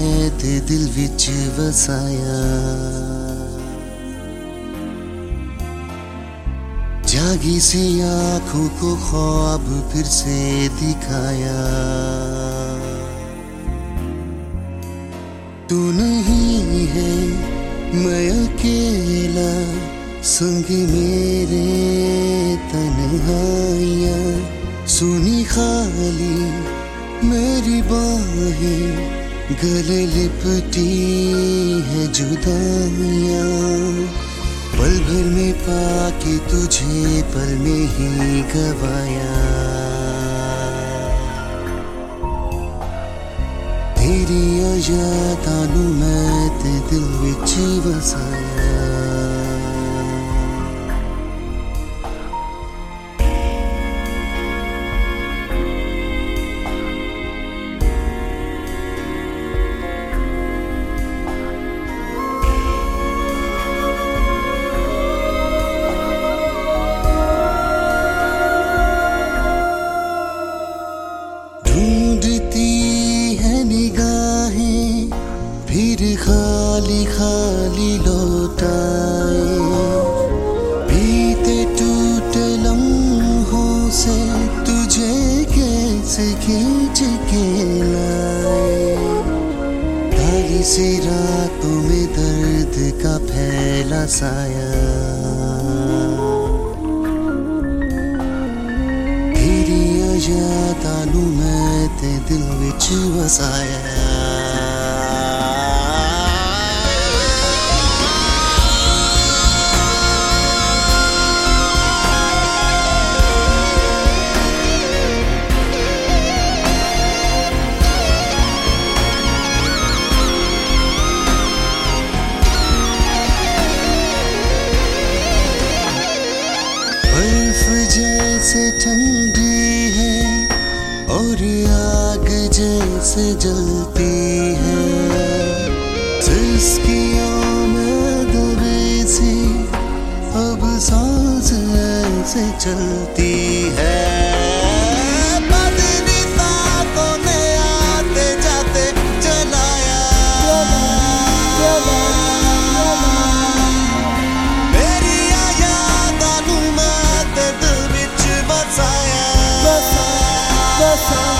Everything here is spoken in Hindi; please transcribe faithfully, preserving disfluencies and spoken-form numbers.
मैं ते दिल विच वसाया, जागी सी आंखों को ख्वाब फिर से दिखाया। तू नहीं है मैं अकेला, संग मेरे तन्हाइयाँ, सुनी खाली मेरी बाहें, गले लिपटी है जुदाइयाँ। पल भर में पाके तुझे पल में ही गवाया, तेरी यादां नूं मैं ते दिल विच वसाया। ढूंढती है निगाहें फिर खाली खाली लौटाए, बीते टूटे लम्हों से तुझे कैसे खींच के लाए। काली सी रातों में दर्द का फैला साया, यादां नूं मैं ते दिल विच वसाया। बर्फ जैसे ठंडी है और आग जैसे जलती है, सिसकियों में दबे सी अब सांस ऐसे चलती है। बदली साथों ने आते जाते जलाया, मेरी यादां नूं मैं ते दिल विच बसाया।